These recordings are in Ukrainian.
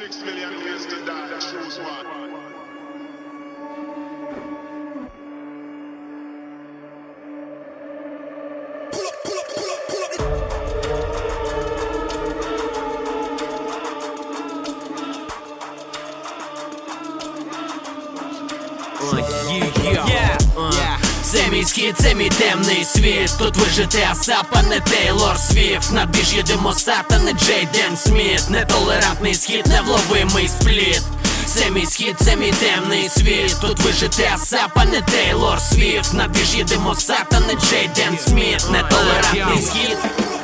6 million ways to die, choose one. Це мій схід, це мій темний світ. Тут вижити Асап, а не Тейлор Свіфт. На біж їдемо Сат, а не Джейден Сміт. Нетолерантний схід, невловимий спліт. Це мій схід, це мій темний світ. Тут вижити Асап, а не Тейлор Свіфт. На біж їдемо Сат, а не Джейден Сміт. Нетолерантний схід.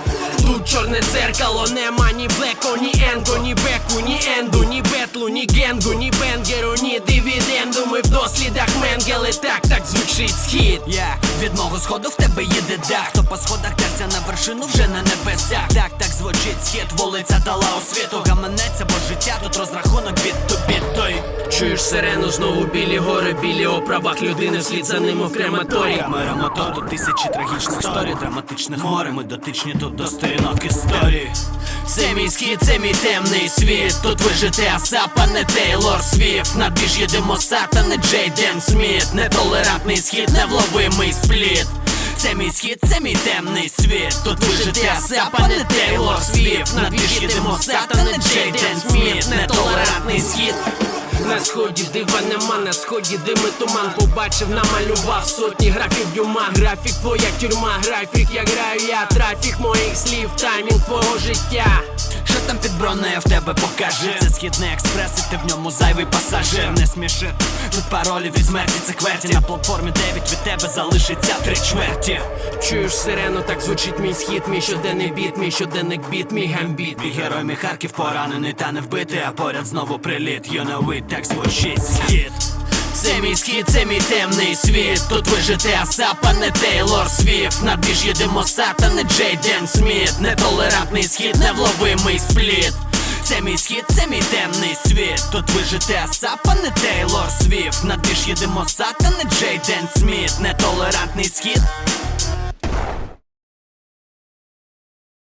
Тут чорне дзеркало, нема ні блеко, ні енго, ні беку, ні енду, ні бетлу, ні генгу, ні бенгеру, ні дивіденду. Ми в дослідах Менгели, так звучить схід. Від мого сходу в тебе їде дах. Хто по сходах терся на вершину вже на небесах. Так звучить схід, вулиця дала освіту. Гаманеться, бо життя тут розрахунок від той. Чуєш сирену, знову білі гори, білі оправах людини, вслід за ним в крематорі. Мера мотор, тут тисячі трагічних історій, драматичних море, ми дотичні тут до сторінок історії. Це мій схід, це мій темний світ. Тут вижити Асап, а не Тейлор Свіфт. На біж їдемо Сат, а не Джейден Сміт. Нетолерантний схід, невловимий спліт. Це мій схід, це мій темний світ. Тут вижити Асап, а не Тейлор Свіфт. На біж їдемо Сат, а не Джейден Сміт. Нетолерантний схід. На сході дива нема, на сході дими туман. Побачив, намалював сотні графів дюма. Графік твоя тюрма, графік я граю я. Трафік моїх слів, таймінг твого життя. Що там під бронею в тебе покажи? Це східний експрес і ти в ньому зайвий пасажир. Не сміши, тут паролі від смерті, це кверті. На платформі 9 від тебе залишиться 3/4. Чуєш сирену, так звучить мій схід. Мій щоденний біт, мій щоденник біт, мій гамбіт. Мій герой, мій Харків поранений та не вбитий, а поряд знову приліт. You know it, так звучить схід. Це мій схід, це мій темний світ. Тут вижити Асап, а не Тейлор Свіфт. На біж їдемо Сат, а не Джейден Сміт. Нетолерантний схід, невловимий спліт. Це мій схід, це мій темний світ. Тут вижити Асап, а не Тейлор Свіфт. На біж їдемо Сат, а не Джейден Сміт. Нетолерантний схід.